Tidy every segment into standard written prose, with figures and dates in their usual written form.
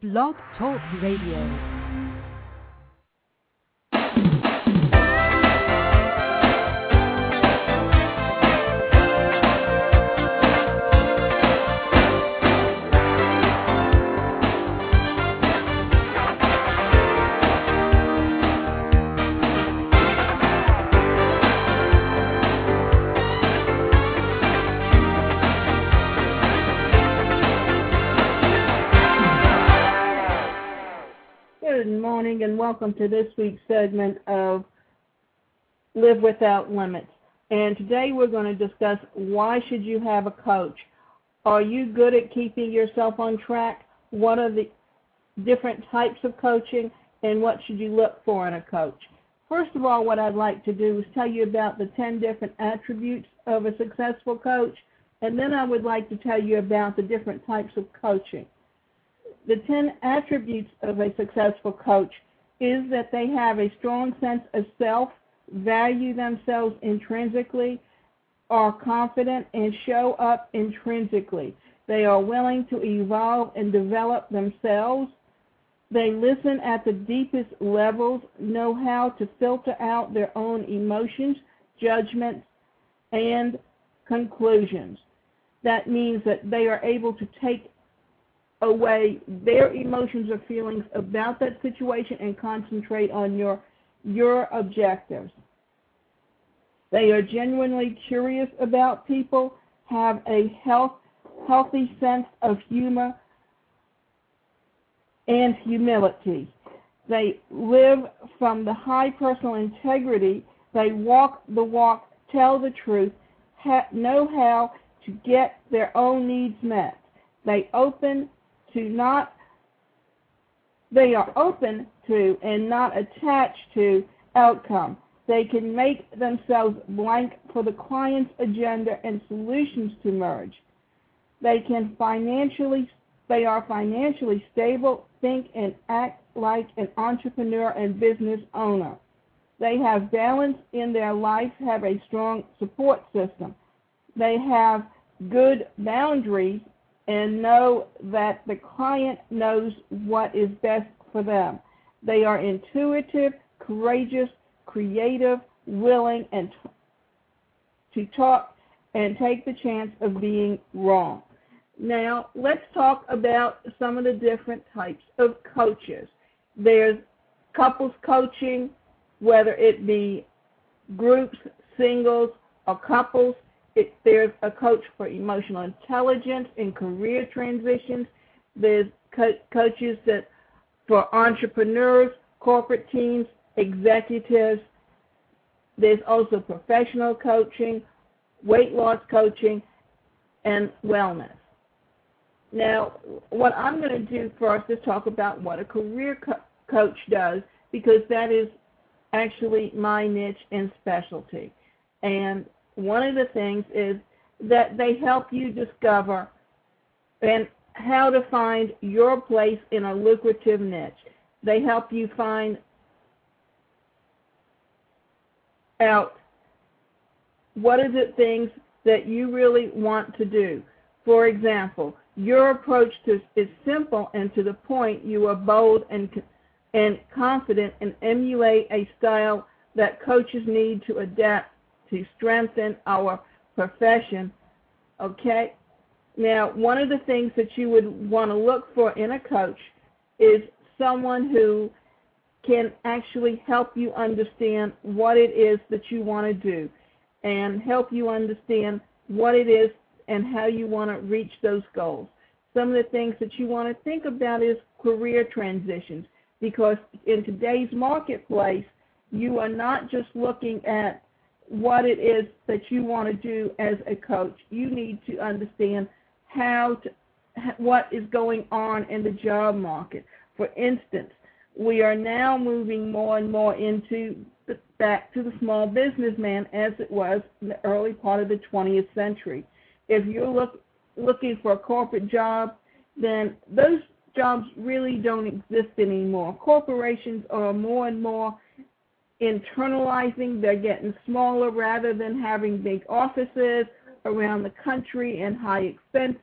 Blog Talk Radio. Good morning and welcome to this week's segment of Live Without Limits. And today we're going to discuss why should you have a coach? Are you good at keeping yourself on track? What are the different types of coaching and what should you look for in a coach? First of all, what I'd like to do is tell you about the 10 different attributes of a successful coach, and then I would like to tell you about the different types of coaching. The 10 attributes of a successful coach is that they have a strong sense of self, value themselves intrinsically, are confident, and show up intrinsically. They are willing to evolve and develop themselves. They listen at the deepest levels, know how to filter out their own emotions, judgments, and conclusions. That means that they are able to take away their emotions or feelings about that situation and concentrate on your objectives. They are genuinely curious about people, have a healthy sense of humor and humility. They live from the high personal integrity. They walk the walk, tell the truth, know how to get their own needs met. They are open to and not attached to outcome. They can make themselves blank for the client's agenda and solutions to merge. They are financially stable, think and act like an entrepreneur and business owner. They have balance in their life, have a strong support system. They have good boundaries and know that the client knows what is best for them. They are intuitive, courageous, creative, willing, and to talk and take the chance of being wrong. Now, let's talk about some of the different types of coaches. There's couples coaching, whether it be groups, singles, or couples. There's a coach for emotional intelligence and career transitions. There's coaches for entrepreneurs, corporate teams, executives. There's also professional coaching, weight loss coaching, and wellness. Now, what I'm going to do first is talk about what a career coach does, because that is actually my niche and specialty. And one of the things is that they help you discover and how to find your place in a lucrative niche. They help you find out what are the things that you really want to do. For example, your approach is simple and to the point. You are bold and confident and emulate a style that coaches need to adapt to strengthen our profession. Okay? Now, one of the things that you would want to look for in a coach is someone who can actually help you understand what it is that you want to do and help you understand what it is and how you want to reach those goals. Some of the things that you want to think about is career transitions, because in today's marketplace, you are not just looking at what it is that you want to do as a coach. You need to understand what is going on in the job market. For instance, we are now moving more and more back to the small businessman as it was in the early part of the 20th century. If you're looking for a corporate job, then those jobs really don't exist anymore. Corporations are more and more internalizing. They're getting smaller rather than having big offices around the country and high expenses.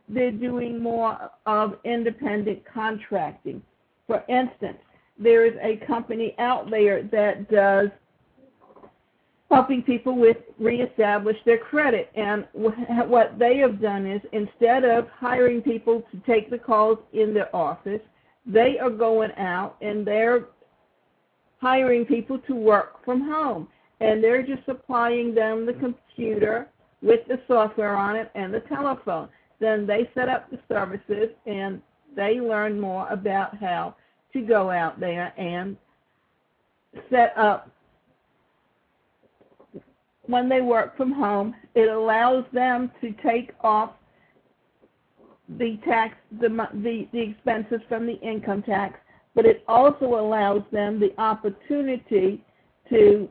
they're doing more of independent contracting. For instance, there is a company out there that does helping people with reestablish their credit. And what they have done is, instead of hiring people to take the calls in their office, they are going out and they're hiring people to work from home. And they're just supplying them the computer with the software on it and the telephone. Then they set up the services and they learn more about how to go out there and set up. When they work from home, it allows them to take off the expenses from the income tax, but it also allows them the opportunity to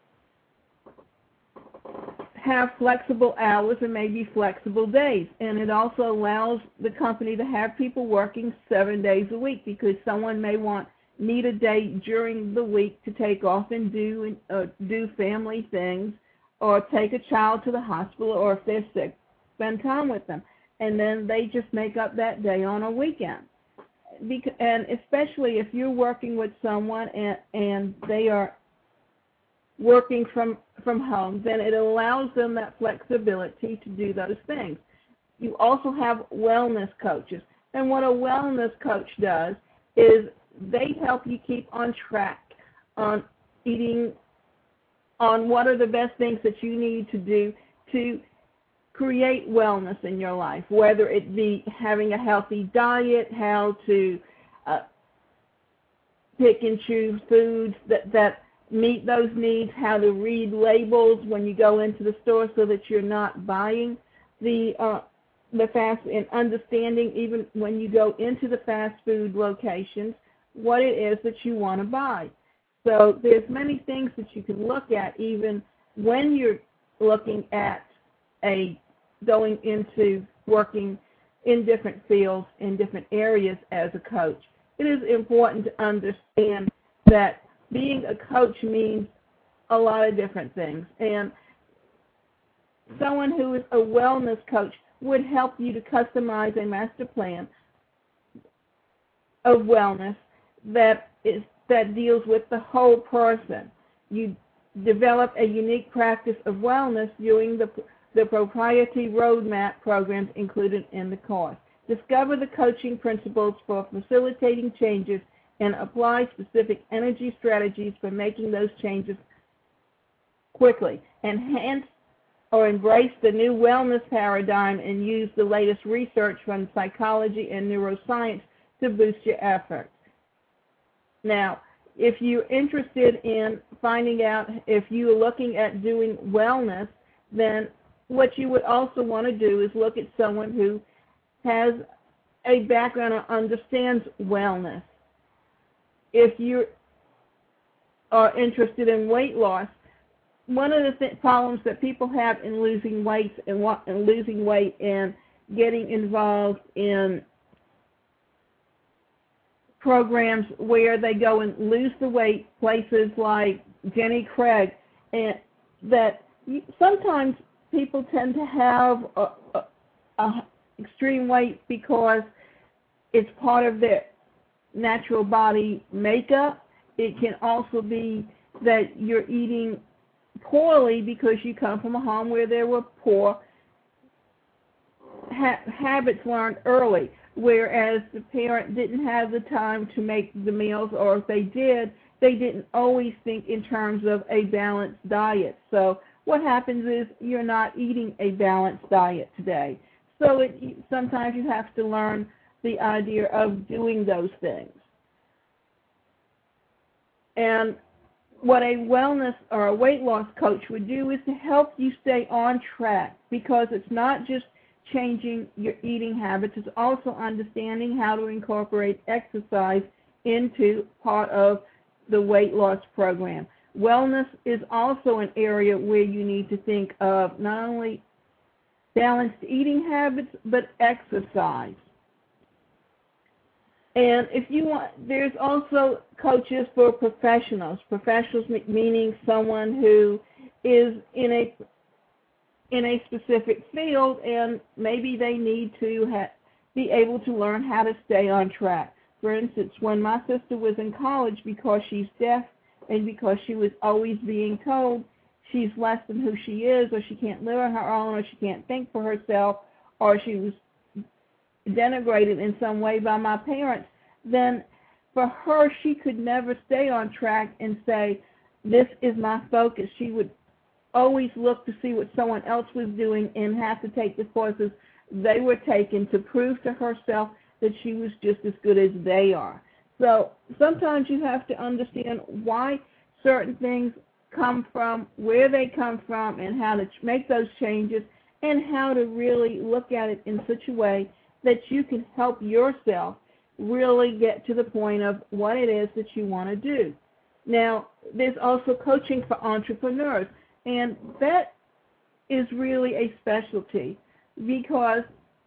have flexible hours and maybe flexible days. And it also allows the company to have people working 7 days a week, because someone may need a day during the week to take off and do family things, or take a child to the hospital, or if they're sick, spend time with them. And then they just make up that day on a weekend. And especially if you're working with someone and they are working from home, then it allows them that flexibility to do those things. You also have wellness coaches. And what a wellness coach does is they help you keep on track on eating, on what are the best things that you need to do to create wellness in your life, whether it be having a healthy diet, how to pick and choose foods that meet those needs, how to read labels when you go into the store so that you're not buying the fast, and understanding even when you go into the fast food locations what it is that you want to buy. So there's many things that you can look at even when you're looking at going into working in different fields, in different areas as a coach. It is important to understand that being a coach means a lot of different things. And someone who is a wellness coach would help you to customize a master plan of wellness that deals with the whole person. You develop a unique practice of wellness using the proprietary roadmap programs included in the course. Discover the coaching principles for facilitating changes and apply specific energy strategies for making those changes quickly. Enhance or embrace the new wellness paradigm and use the latest research from psychology and neuroscience to boost your efforts. Now, if you're interested in finding out if you're looking at doing wellness, then what you would also want to do is look at someone who has a background or understands wellness. If you are interested in weight loss, one of the problems that people have in losing weight and getting involved in programs where they go and lose the weight, places like Jenny Craig, and that sometimes people tend to have a extreme weight because it's part of their natural body makeup. It can also be that you're eating poorly because you come from a home where there were poor habits learned early, whereas the parent didn't have the time to make the meals, or if they did, they didn't always think in terms of a balanced diet. So what happens is you're not eating a balanced diet today. So sometimes you have to learn the idea of doing those things. And what a wellness or a weight loss coach would do is to help you stay on track, because it's not just changing your eating habits, it's also understanding how to incorporate exercise into part of the weight loss program. Wellness is also an area where you need to think of not only balanced eating habits, but exercise. And if you want, there's also coaches for professionals. Professionals meaning someone who is in a in a specific field, and maybe they need to be able to learn how to stay on track. For instance, when my sister was in college, because she's deaf and because she was always being told she's less than who she is, or she can't live on her own, or she can't think for herself, or she was denigrated in some way by my parents, then for her, she could never stay on track and say, this is my focus. She would always look to see what someone else was doing and have to take the courses they were taking to prove to herself that she was just as good as they are. So sometimes you have to understand why certain things come from, where they come from, and how to make those changes, and how to really look at it in such a way that you can help yourself really get to the point of what it is that you want to do. Now, there's also coaching for entrepreneurs, and that is really a specialty, because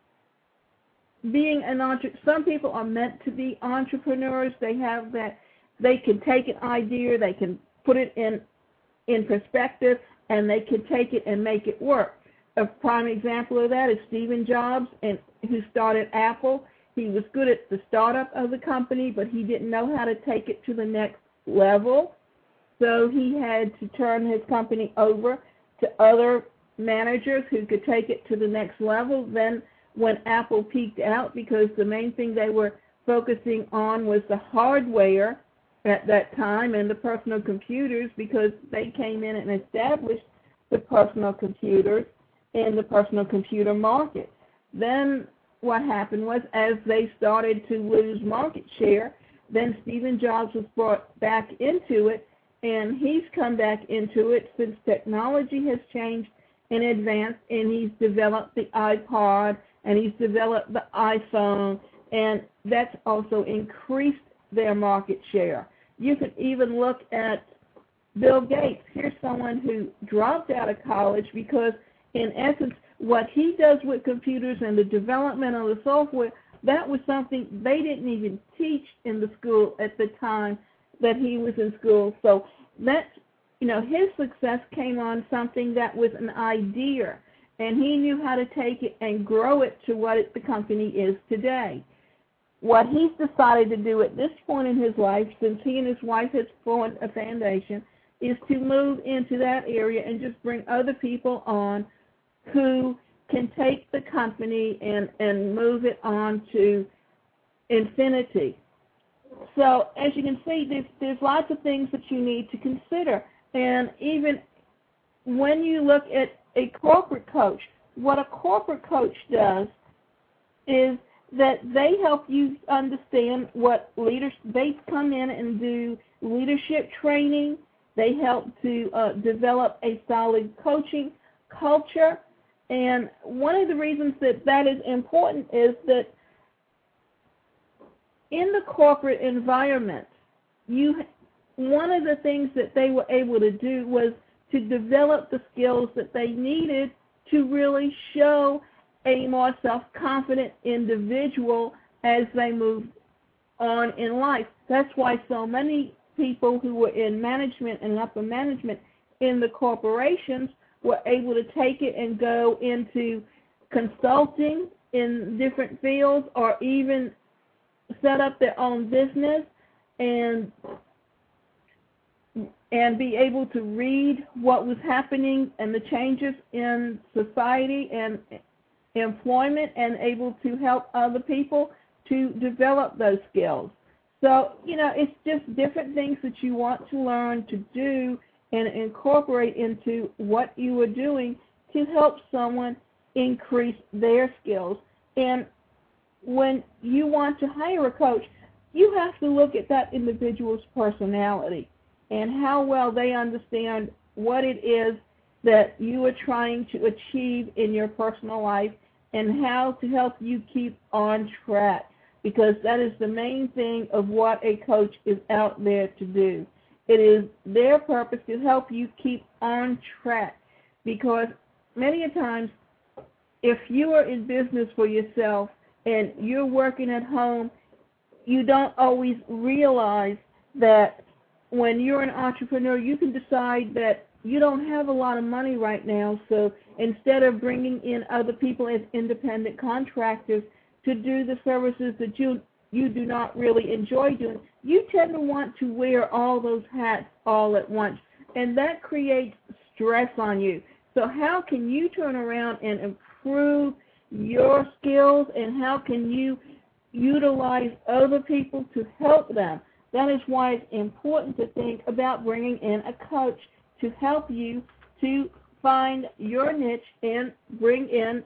being an entrepreneur, some people are meant to be entrepreneurs. They have that, they can take an idea, they can put it in perspective, and they can take it and make it work. A prime example of that is Stephen Jobs, who started Apple. He was good at the startup of the company, but he didn't know how to take it to the next level. So he had to turn his company over to other managers who could take it to the next level. Then when Apple peaked out, because the main thing they were focusing on was the hardware at that time and the personal computers, because they came in and established the personal computers in the personal computer market. Then what happened was, as they started to lose market share, then Stephen Jobs was brought back into it, and he's come back into it since technology has changed in advance, and he's developed the iPod, and he's developed the iPhone, and that's also increased their market share. You can even look at Bill Gates. Here's someone who dropped out of college because, in essence, what he does with computers and the development of the software, that was something they didn't even teach in the school at the time that he was in school. So that's, his success came on something that was an idea, and he knew how to take it and grow it to what the company is today. What he's decided to do at this point in his life, since he and his wife has formed a foundation, is to move into that area and just bring other people on who can take the company and move it on to infinity. So as you can see, there's lots of things that you need to consider. And even when you look at a corporate coach, what a corporate coach does is that they help you understand what leaders, they come in and do leadership training. They help to develop a solid coaching culture. And one of the reasons that is important is that in the corporate environment, one of the things that they were able to do was to develop the skills that they needed to really show a more self-confident individual as they move on in life. That's why so many people who were in management and upper management in the corporations were able to take it and go into consulting in different fields, or even set up their own business and be able to read what was happening and the changes in society and employment, and able to help other people to develop those skills. So, it's just different things that you want to learn to do and incorporate into what you are doing to help someone increase their skills. And when you want to hire a coach, you have to look at that individual's personality and how well they understand what it is that you are trying to achieve in your personal life, and how to help you keep on track, because that is the main thing of what a coach is out there to do. It is their purpose to help you keep on track, because many a times if you are in business for yourself and you're working at home, you don't always realize that when you're an entrepreneur, you can decide that you don't have a lot of money right now, so instead of bringing in other people as independent contractors to do the services that you do not really enjoy doing, you tend to want to wear all those hats all at once, and that creates stress on you. So how can you turn around and improve your skills, and how can you utilize other people to help them? That is why it's important to think about bringing in a coach to help you to find your niche and bring in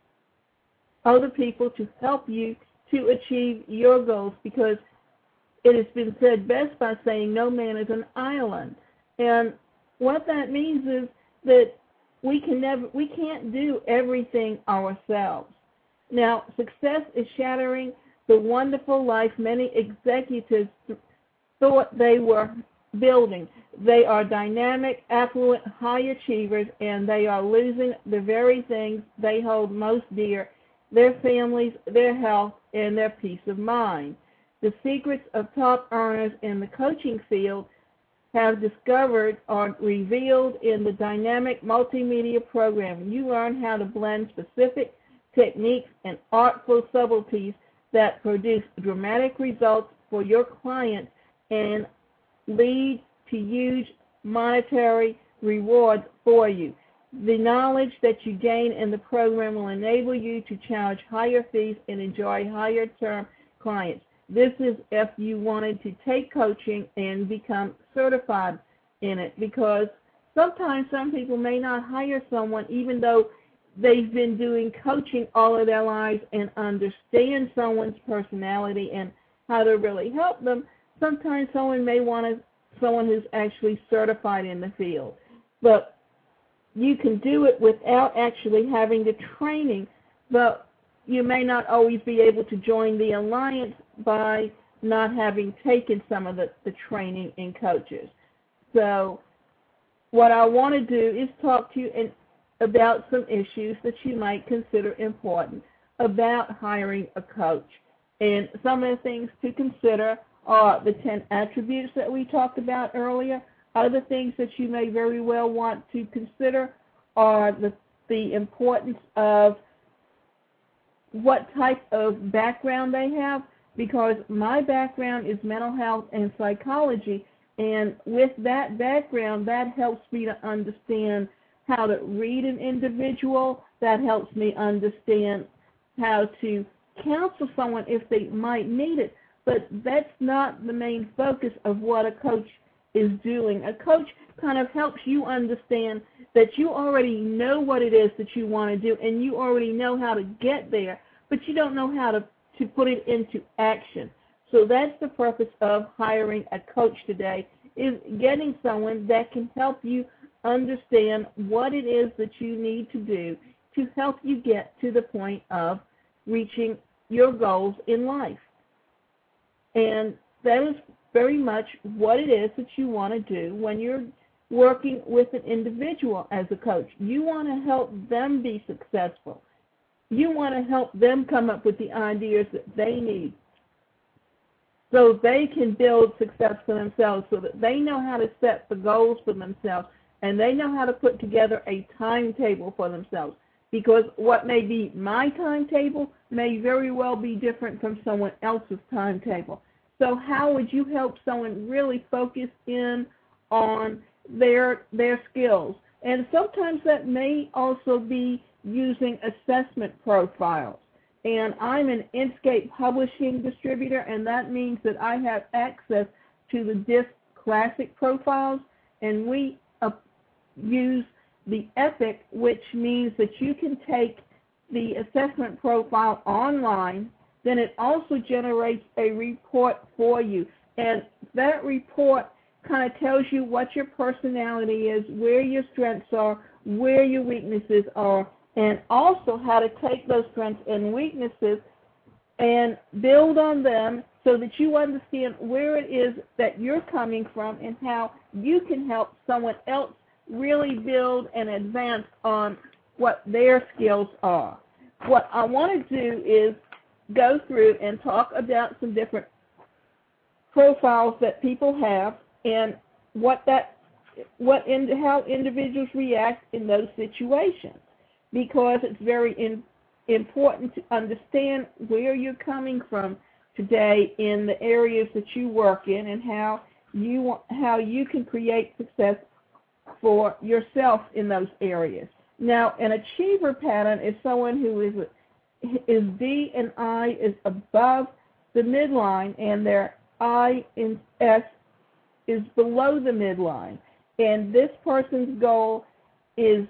other people to help you to achieve your goals, because it has been said best by saying no man is an island. And what that means is that we can't do everything ourselves. Now, success is shattering the wonderful life many executives thought they were building. They are dynamic, affluent, high achievers, and they are losing the very things they hold most dear: their families, their health, and their peace of mind. The secrets of top earners in the coaching field have discovered are revealed in the dynamic multimedia program. You learn how to blend specific techniques and artful subtleties that produce dramatic results for your clients and lead to huge monetary rewards for you. The knowledge that you gain in the program will enable you to charge higher fees and enjoy higher term clients. This is if you wanted to take coaching and become certified in it, because sometimes some people may not hire someone even though they've been doing coaching all of their lives and understand someone's personality and how to really help them. Sometimes someone may want someone who's actually certified in the field. But you can do it without actually having the training, but you may not always be able to join the alliance by not having taken some of the training in coaches. So what I want to do is talk to you about some issues that you might consider important about hiring a coach. And some of the things to consider are the 10 attributes that we talked about earlier. Other things that you may very well want to consider are the importance of what type of background they have, because my background is mental health and psychology, and with that background, that helps me to understand how to read an individual. That helps me understand how to counsel someone if they might need it. But that's not the main focus of what a coach is doing. A coach kind of helps you understand that you already know what it is that you want to do, and you already know how to get there, but you don't know how to put it into action. So that's the purpose of hiring a coach today, is getting someone that can help you understand what it is that you need to do to help you get to the point of reaching your goals in life. And that is very much what it is that you want to do when you're working with an individual as a coach. You want to help them be successful. You want to help them come up with the ideas that they need so they can build success for themselves, so that they know how to set the goals for themselves, and they know how to put together a timetable for themselves. Because what may be my timetable may very well be different from someone else's timetable. So how would you help someone really focus in on their skills? And sometimes that may also be using assessment profiles. And I'm an Inkscape publishing distributor, and that means that I have access to the DISC Classic profiles, and we use the EPIC, which means that you can take the assessment profile online. Then it also generates a report for you. And that report kind of tells you what your personality is, where your strengths are, where your weaknesses are, and also how to take those strengths and weaknesses and build on them so that you understand where it is that you're coming from and how you can help someone else really build and advance on what their skills are. What I want to do is go through and talk about some different profiles that people have and what that how individuals react in those situations, because it's very important to understand where you're coming from today in the areas that you work in, and how you can create success for yourself in those areas. Now, an achiever pattern is someone who is D and I is above the midline, and their I and S is below the midline. And this person's goal is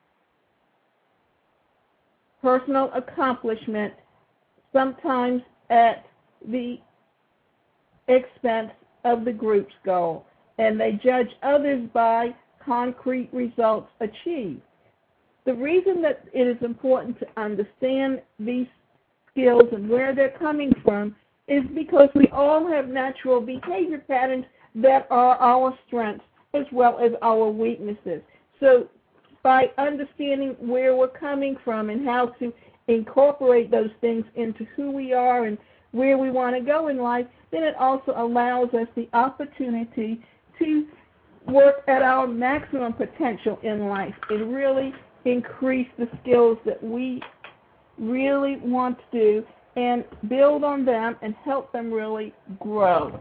personal accomplishment, sometimes at the expense of the group's goal. And they judge others by concrete results achieved. The reason that it is important to understand these skills and where they're coming from is because we all have natural behavior patterns that are our strengths as well as our weaknesses. So by understanding where we're coming from and how to incorporate those things into who we are and where we want to go in life, then it also allows us the opportunity to work at our maximum potential in life and really increase the skills that we really want to do and build on them and help them really grow.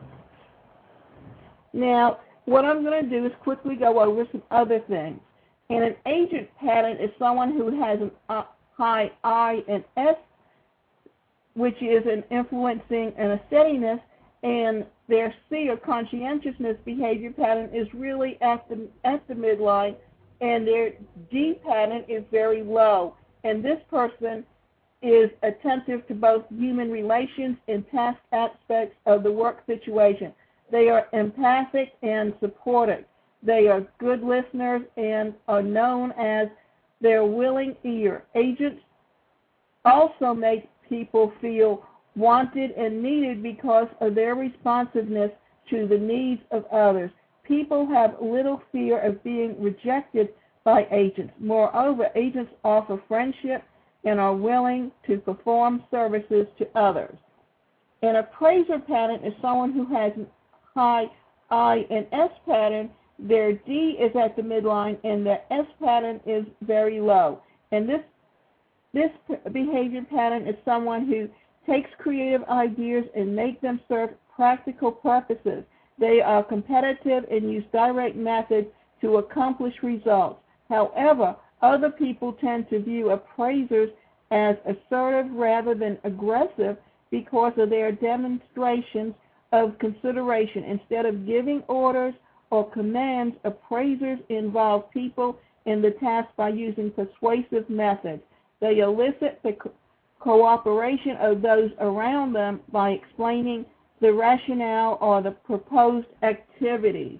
Now, what I'm going to do is quickly go over some other things. And an agent pattern is someone who has a high I and S, which is an influencing and a steadiness, and their C, or conscientiousness behavior pattern, is really at the midline, and their D pattern is very low. And this person is attentive to both human relations and task aspects of the work situation. They are empathic and supportive. They are good listeners and are known as their willing ear. Agents also make people feel wanted and needed because of their responsiveness to the needs of others. People have little fear of being rejected by agents. Moreover, agents offer friendship and are willing to perform services to others. An appraiser pattern is someone who has high I and S pattern. Their D is at the midline and their S pattern is very low. And this behavior pattern is someone who takes creative ideas and make them serve practical purposes. They are competitive and use direct methods to accomplish results. However, other people tend to view appraisers as assertive rather than aggressive because of their demonstrations of consideration. Instead of giving orders or commands, appraisers involve people in the task by using persuasive methods. They elicit the cooperation of those around them by explaining the rationale or the proposed activities.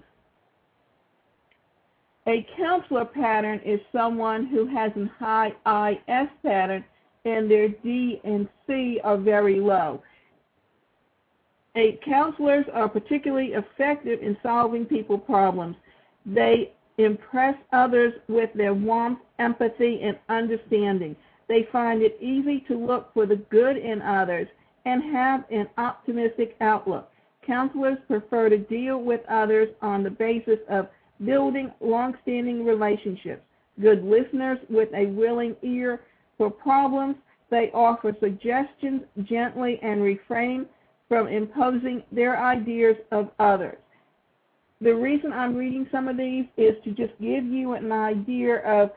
A counselor pattern is someone who has a high I-S pattern and their D and C are very low. Counselors are particularly effective in solving people problems. They impress others with their warmth, empathy, and understanding. They find it easy to look for the good in others and have an optimistic outlook. Counselors prefer to deal with others on the basis of building long-standing relationships. Good listeners with a willing ear for problems, they offer suggestions gently and refrain from imposing their ideas of others. The reason I'm reading some of these is to just give you an idea of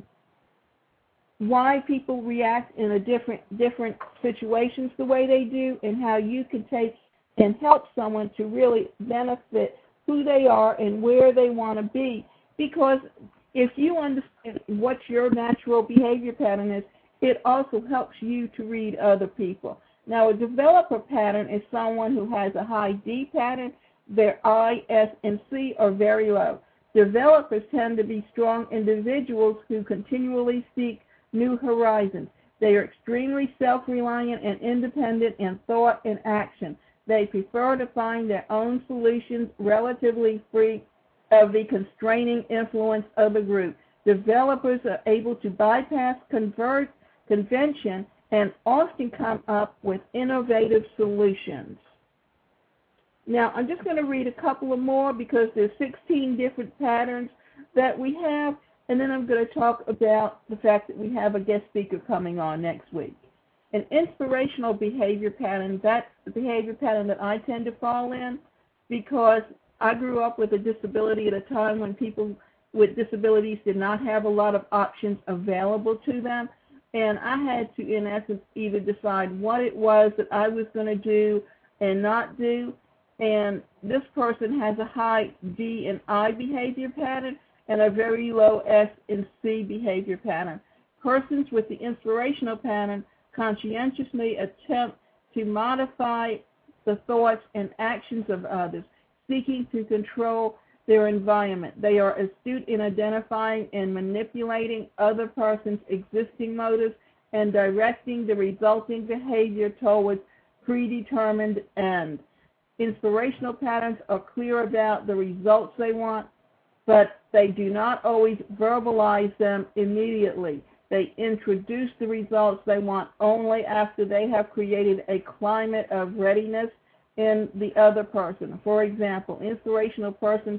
why people react in a different situations the way they do, and how you can take and help someone to really benefit who they are and where they want to be. Because if you understand what your natural behavior pattern is, it also helps you to read other people. Now, a developer pattern is someone who has a high D pattern. Their I, S, and C are very low. Developers tend to be strong individuals who continually seek new horizons. They are extremely self-reliant and independent in thought and action. They prefer to find their own solutions relatively free of the constraining influence of the group. Developers are able to bypass convention and often come up with innovative solutions. Now, I'm just going to read a couple of more because there's 16 different patterns that we have, and then I'm going to talk about the fact that we have a guest speaker coming on next week. An inspirational behavior pattern, that's the behavior pattern that I tend to fall in because I grew up with a disability at a time when people with disabilities did not have a lot of options available to them, and I had to, in essence, either decide what it was that I was going to do and not do. And this person has a high D and I behavior pattern and a very low S and C behavior pattern. Persons with the inspirational pattern conscientiously attempt to modify the thoughts and actions of others, seeking to control their environment. They are astute in identifying and manipulating other person's existing motives and directing the resulting behavior towards predetermined ends. Inspirational patterns are clear about the results they want, but they do not always verbalize them immediately. They introduce the results they want only after they have created a climate of readiness in the other person. For example, inspirational persons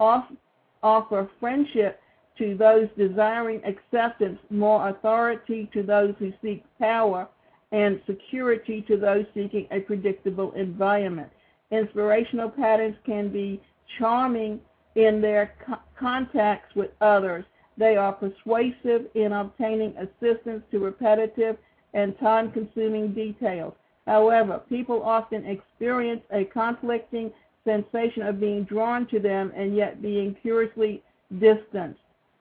offer friendship to those desiring acceptance, more authority to those who seek power, and security to those seeking a predictable environment. Inspirational patterns can be charming in their contacts with others. They are persuasive in obtaining assistance to repetitive and time-consuming details. However, people often experience a conflicting sensation of being drawn to them and yet being curiously distanced.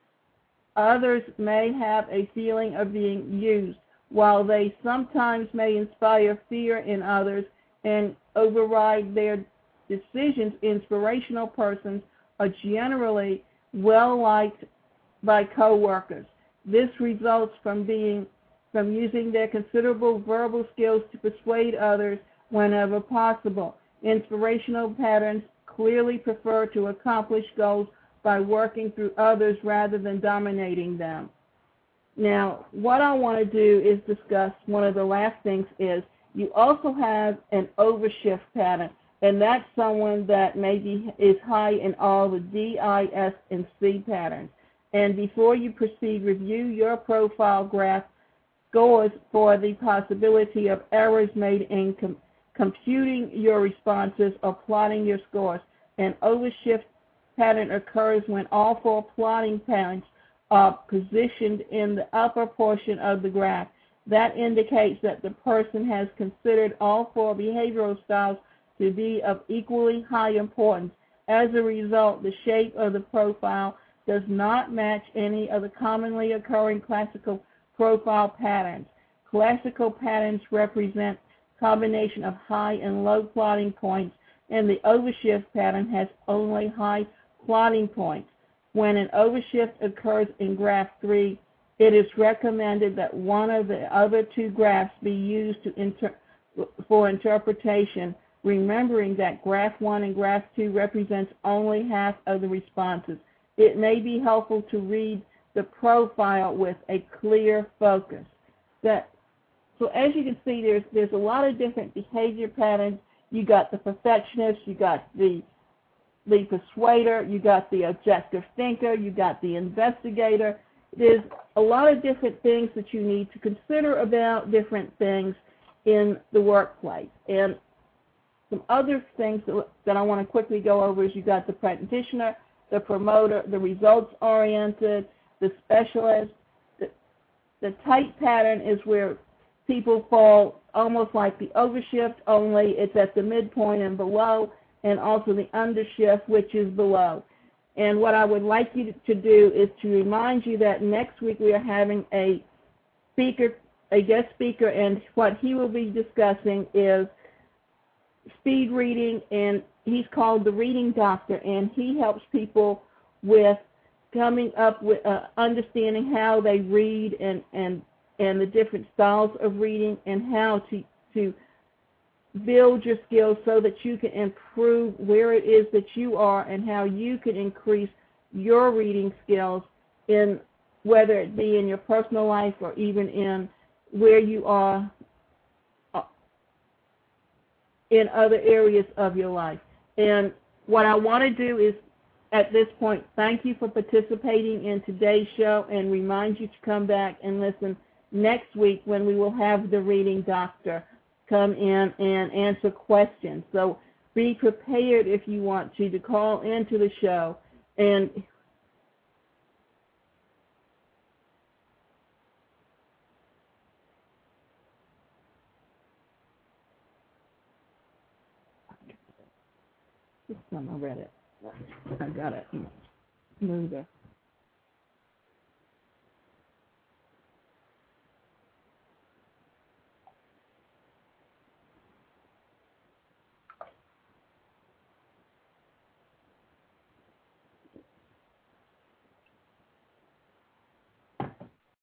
Others may have a feeling of being used. While they sometimes may inspire fear in others and override their decisions, inspirational persons are generally well-liked by coworkers. This results from using their considerable verbal skills to persuade others whenever possible. Inspirational patterns clearly prefer to accomplish goals by working through others rather than dominating them. Now, what I want to do is discuss one of the last things is you also have an overshift pattern, and that's someone that maybe is high in all the D, I, S, and C patterns. And before you proceed, review your profile graph scores for the possibility of errors made in computing your responses or plotting your scores. An overshift pattern occurs when all four plotting points are positioned in the upper portion of the graph. That indicates that the person has considered all four behavioral styles to be of equally high importance. As a result, the shape of the profile does not match any of the commonly occurring classical profile patterns. Classical patterns represent a combination of high and low plotting points, and the overshift pattern has only high plotting points. When an overshift occurs in graph 3, it is recommended that one of the other two graphs be used for interpretation, remembering that graph 1 and graph 2 represents only half of the responses. It may be helpful to read the profile with a clear focus. So as you can see, there's a lot of different behavior patterns. You got the perfectionist, you got the persuader, you got the objective thinker, you got the investigator. There's a lot of different things that you need to consider about different things in the workplace. And some other things that I want to quickly go over is you got the practitioner, the promoter, the results-oriented, the specialist. The tight pattern is where people fall almost like the overshift, only it's at the midpoint and below, and also the undershift, which is below. And what I would like you to do is to remind you that next week we are having a guest speaker, and what he will be discussing is speed reading, and he's called the Reading Doctor, and he helps people with coming up with understanding how they read and the different styles of reading and how to build your skills so that you can improve where it is that you are and how you can increase your reading skills in whether it be in your personal life or even in where you are in other areas of your life. And what I want to do is, at this point, thank you for participating in today's show and remind you to come back and listen next week when we will have the reading doctor come in and answer questions. So be prepared if you want to call into the show. And this time I read it. I got it. Move the